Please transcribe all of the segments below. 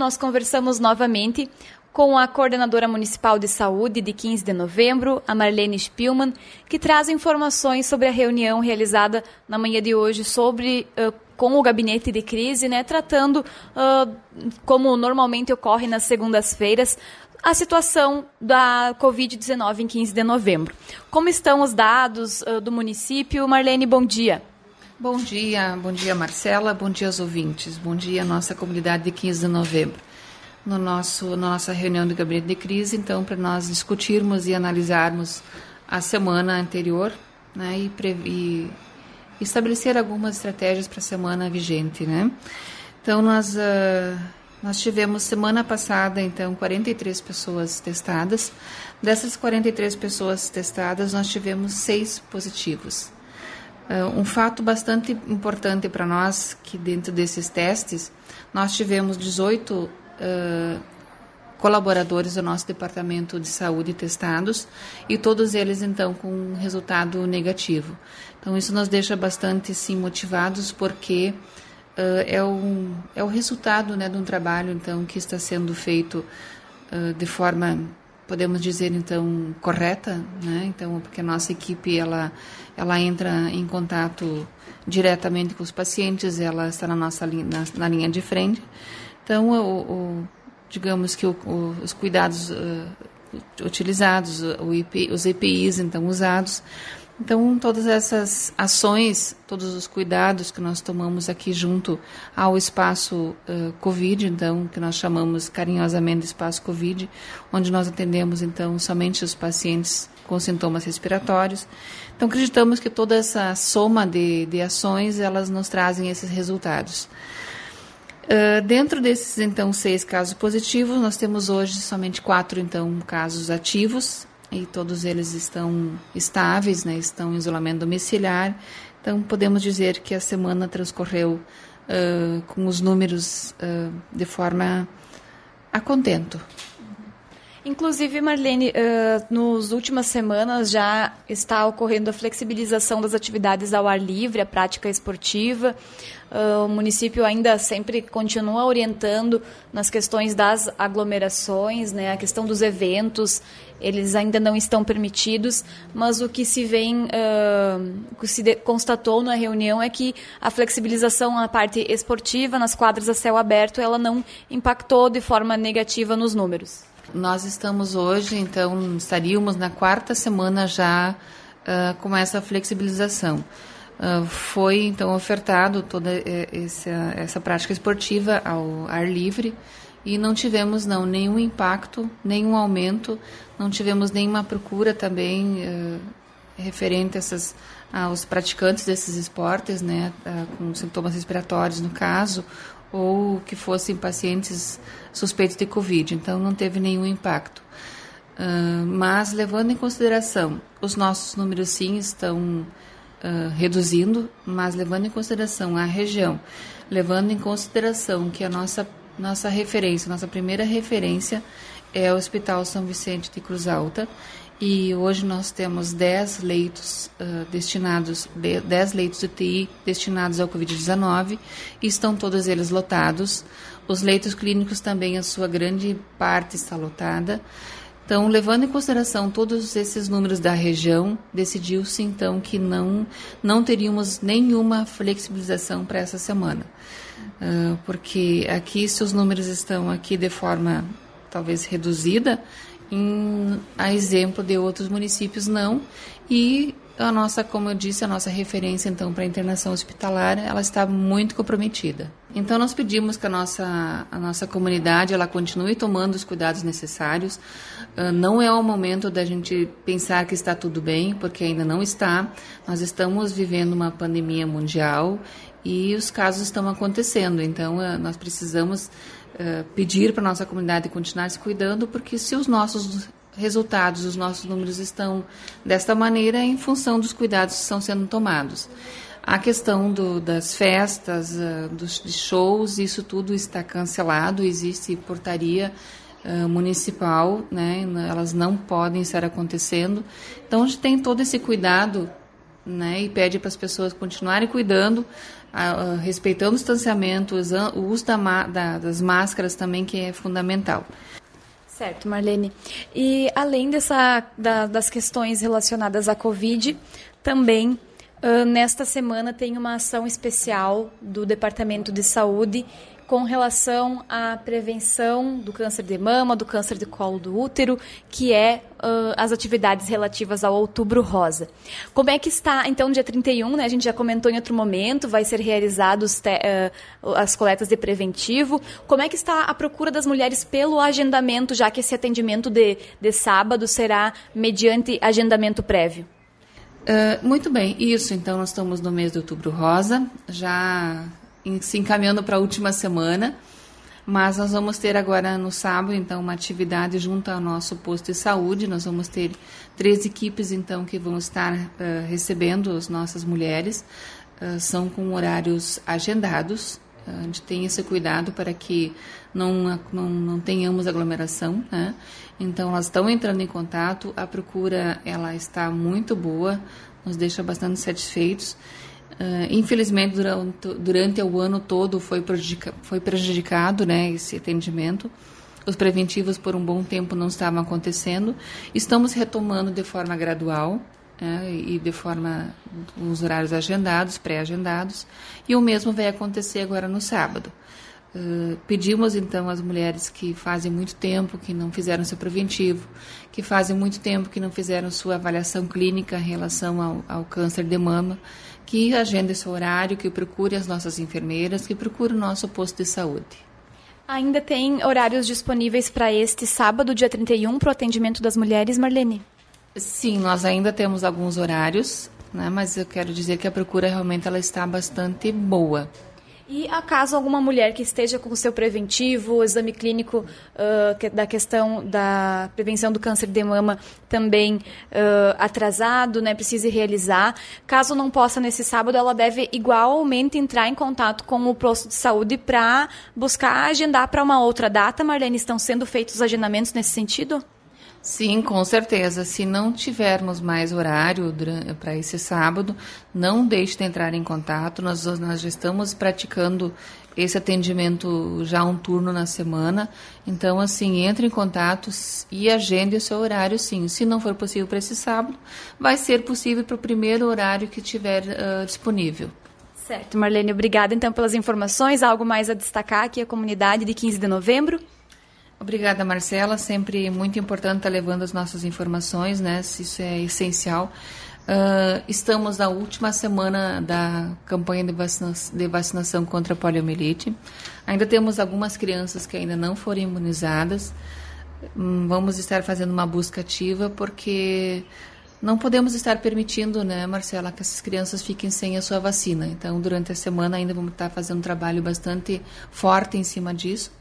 nós conversamos novamente com a Coordenadora Municipal de Saúde de 15 de novembro, a Marlene Spielmann, que traz informações sobre a reunião realizada na manhã de hoje com o gabinete de crise, né, tratando, como normalmente ocorre nas segundas-feiras, a situação da Covid-19 em 15 de novembro. Como estão os dados do município? Marlene, bom dia. Bom dia Marcela, bom dia aos ouvintes, bom dia à nossa comunidade de 15 de novembro. Nossa reunião do gabinete de crise, então, para nós discutirmos e analisarmos a semana anterior, né, e estabelecer algumas estratégias para a semana vigente, né? Então, nós tivemos semana passada, então, 43 pessoas testadas. Dessas 43 pessoas testadas, nós tivemos 6 positivos. Um fato bastante importante para nós, que dentro desses testes, nós tivemos 18 colaboradores do nosso departamento de saúde testados e todos eles então com resultado negativo. Então isso nos deixa bastante sim motivados, porque é o resultado, né, de um trabalho então que está sendo feito de forma, podemos dizer então, correta, né? Então, porque a nossa equipe ela entra em contato diretamente com os pacientes, ela está na linha de frente. Então, digamos que os cuidados utilizados, os EPIs então usados, então todas essas ações, todos os cuidados que nós tomamos aqui junto ao espaço COVID, então que nós chamamos carinhosamente de espaço COVID, onde nós atendemos então somente os pacientes com sintomas respiratórios. Então acreditamos que toda essa soma de ações, elas nos trazem esses resultados. Dentro desses, então, 6 casos positivos, nós temos hoje somente 4, então, casos ativos, e todos eles estão estáveis, né, estão em isolamento domiciliar. Então, podemos dizer que a semana transcorreu com os números de forma a contento. Inclusive, Marlene, nas últimas semanas já está ocorrendo a flexibilização das atividades ao ar livre, a prática esportiva. O município ainda sempre continua orientando nas questões das aglomerações, né, a questão dos eventos, eles ainda não estão permitidos, mas o que se constatou na reunião é que a flexibilização na parte esportiva, nas quadras a céu aberto, ela não impactou de forma negativa nos números. Nós estamos hoje, então, estaríamos na 4ª semana já com essa flexibilização. Foi, então, ofertado toda essa prática esportiva ao ar livre e não tivemos, nenhum impacto, nenhum aumento, não tivemos nenhuma procura também referente aos praticantes desses esportes, né, com sintomas respiratórios, no caso, ou que fossem pacientes suspeitos de Covid, então não teve nenhum impacto. Mas, levando em consideração, os nossos números sim estão reduzindo, mas levando em consideração a região, levando em consideração que a nossa referência, nossa primeira referência é o Hospital São Vicente de Cruz Alta, e hoje nós temos 10 leitos 10 leitos de UTI destinados ao Covid-19 e estão todos eles lotados. Os leitos clínicos também, a sua grande parte está lotada. Então, levando em consideração todos esses números da região, decidiu-se então que não teríamos nenhuma flexibilização para essa semana. Porque aqui, se os números estão aqui de forma talvez reduzida, a exemplo de outros municípios não, e como eu disse, a nossa referência então para a internação hospitalar, ela está muito comprometida. Então nós pedimos que a nossa comunidade ela continue tomando os cuidados necessários. Não é o momento da gente pensar que está tudo bem, porque ainda não está. Nós estamos vivendo uma pandemia mundial e os casos estão acontecendo, então nós precisamos pedir para a nossa comunidade continuar se cuidando, porque se os nossos resultados, os nossos números estão desta maneira, é em função dos cuidados que estão sendo tomados. A questão das festas, dos shows, isso tudo está cancelado, existe portaria municipal, né? Elas não podem estar acontecendo. Então, a gente tem todo esse cuidado né, e pede para as pessoas continuarem cuidando, respeitando o distanciamento, o uso das máscaras também, que é fundamental. Certo, Marlene. E além das questões relacionadas à Covid, também nesta semana tem uma ação especial do Departamento de Saúde com relação à prevenção do câncer de mama, do câncer de colo do útero, que é as atividades relativas ao Outubro Rosa. Como é que está, então, dia 31, né, a gente já comentou em outro momento, vai ser realizado as coletas de preventivo. Como é que está a procura das mulheres pelo agendamento, já que esse atendimento de sábado será mediante agendamento prévio? Muito bem, isso, então nós estamos no mês de Outubro Rosa, já se encaminhando para a última semana, mas nós vamos ter agora no sábado, então, uma atividade junto ao nosso posto de saúde. Nós vamos ter 3 equipes, então, que vão estar recebendo as nossas mulheres, são com horários agendados. A gente tem esse cuidado para que não tenhamos aglomeração, né? Então, elas estão entrando em contato, a procura ela está muito boa, nos deixa bastante satisfeitos. Infelizmente, durante o ano todo foi prejudicado, né, esse atendimento. Os preventivos por um bom tempo não estavam acontecendo. Estamos retomando de forma gradual, e de forma os horários agendados, pré-agendados, e o mesmo vai acontecer agora no sábado. Pedimos então às mulheres que fazem muito tempo que não fizeram seu preventivo, que fazem muito tempo que não fizeram sua avaliação clínica em relação ao câncer de mama, que agendem seu horário, que procure as nossas enfermeiras, que procure o nosso posto de saúde. Ainda tem horários disponíveis para este sábado, dia 31, para o atendimento das mulheres, Marlene? Sim, nós ainda temos alguns horários, né, mas eu quero dizer que a procura realmente ela está bastante boa. E acaso alguma mulher que esteja com o seu preventivo, o exame clínico da questão da prevenção do câncer de mama também atrasado, né, precise realizar, caso não possa nesse sábado, ela deve igualmente entrar em contato com o posto de saúde para buscar agendar para uma outra data. Marlene, estão sendo feitos agendamentos nesse sentido? Sim, com certeza. Se não tivermos mais horário para esse sábado, não deixe de entrar em contato. Nós já estamos praticando esse atendimento já um turno na semana. Então, assim, entre em contato e agende o seu horário, sim. Se não for possível para esse sábado, vai ser possível para o primeiro horário que tiver disponível. Certo, Marlene. Obrigada, então, pelas informações. Algo mais a destacar aqui, a comunidade de 15 de novembro? Obrigada, Marcela. Sempre muito importante estar levando as nossas informações, né? Isso é essencial. Estamos na última semana da campanha de vacinação contra a poliomielite. Ainda temos algumas crianças que ainda não foram imunizadas. Vamos estar fazendo uma busca ativa porque não podemos estar permitindo, né, Marcela, que essas crianças fiquem sem a sua vacina. Então, durante a semana ainda vamos estar fazendo um trabalho bastante forte em cima disso.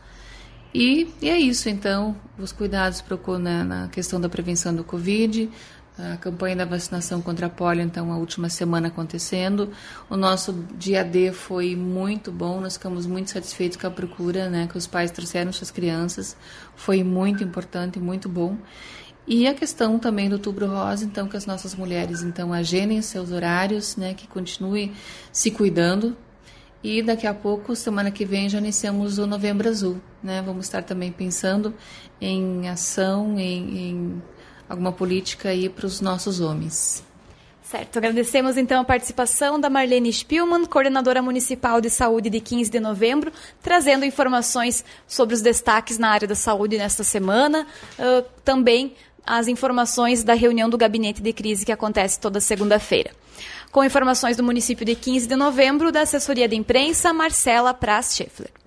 E é isso, então, os cuidados na questão da prevenção do Covid, a campanha da vacinação contra a polio, então, a última semana acontecendo. O nosso dia D foi muito bom, nós ficamos muito satisfeitos com a procura, né, que os pais trouxeram suas crianças, foi muito importante, muito bom. E a questão também do Outubro Rosa, então, que as nossas mulheres, então, agendem seus horários, né, que continuem se cuidando. E daqui a pouco, semana que vem, já iniciamos o Novembro Azul, né? Vamos estar também pensando em ação, em alguma política aí para os nossos homens. Certo, agradecemos então a participação da Marlene Spielmann, coordenadora municipal de saúde de 15 de novembro, trazendo informações sobre os destaques na área da saúde nesta semana, também as informações da reunião do gabinete de crise que acontece toda segunda-feira. Com informações do município de 15 de novembro, da assessoria de imprensa, Marcela Praz Scheffler.